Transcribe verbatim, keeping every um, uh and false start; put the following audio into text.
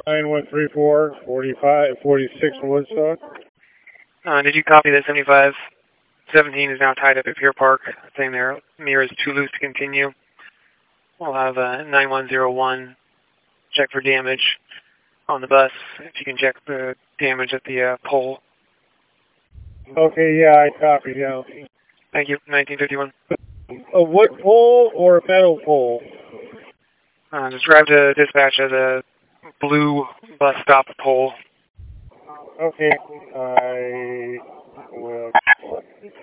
nine one three four, forty-five, forty-six Woodstock. Uh, did you copy that seventy-five seventeen is now tied up at Pier Park, saying their mirror is too loose to continue? We'll have uh, nine one zero one check for damage on the bus, if you can check the damage at the uh, pole. Okay, yeah, I copied, yeah. Thank you, nineteen fifty-one. A wood pole or a metal pole? Uh, describe to dispatch as a blue bus stop pole. Okay, I